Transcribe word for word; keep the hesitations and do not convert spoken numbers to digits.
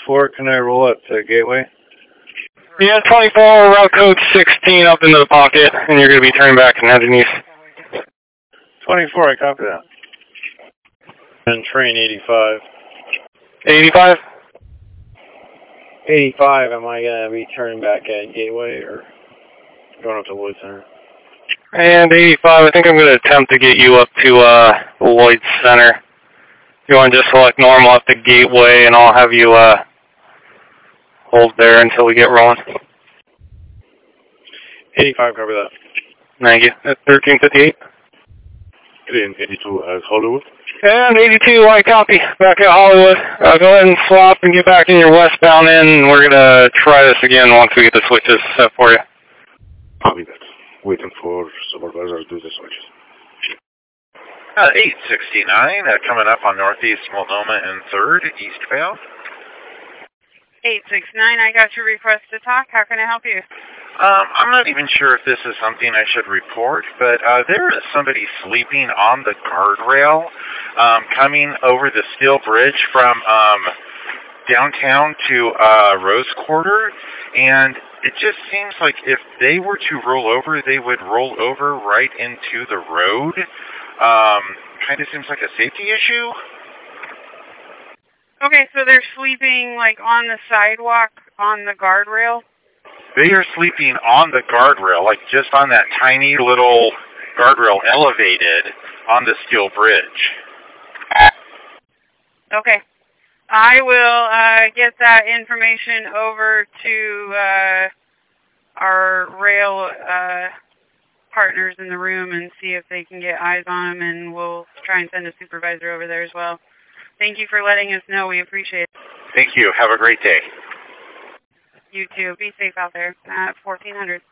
twenty-four, can I roll at the gateway? Yeah, twenty-four, route code sixteen up into the pocket, and you're going to be turning back and heading east. twenty-four, I copy that. And train eighty-five. eighty-five? eighty-five, am I going to be turning back at Gateway or going up to Lloyd Center? And eighty-five, I think I'm going to attempt to get you up to uh, Lloyd Center. You want to just select normal up the Gateway, and I'll have you uh, hold there until we get rolling. eighty-five, cover that. Thank you. That's thirteen fifty-eight. In eighty-two as Hollywood. And eighty-two, I copy. Back at Hollywood. Uh, go ahead and swap and get back in your westbound end, and we're going to try this again once we get the switches set for you. Copy that. Waiting for supervisor to do the switches. Uh, eight sixty-nine, uh, coming up on Northeast Multnomah and third, eastbound. eight six nine, I got your request to talk. How can I help you? Um, I'm not even sure if this is something I should report, but uh, there is somebody sleeping on the guardrail um, coming over the steel bridge from um, downtown to uh, Rose Quarter, and it just seems like if they were to roll over, they would roll over right into the road. Um, kind of seems like a safety issue. Okay, so they're sleeping, like, on the sidewalk, on the guardrail? They are sleeping on the guardrail, like just on that tiny little guardrail elevated on the steel bridge. Okay. I will uh, get that information over to uh, our rail uh, partners in the room and see if they can get eyes on them, and we'll try and send a supervisor over there as well. Thank you for letting us know. We appreciate it. Thank you. Have a great day. You too. Be safe out there at fourteen hundred.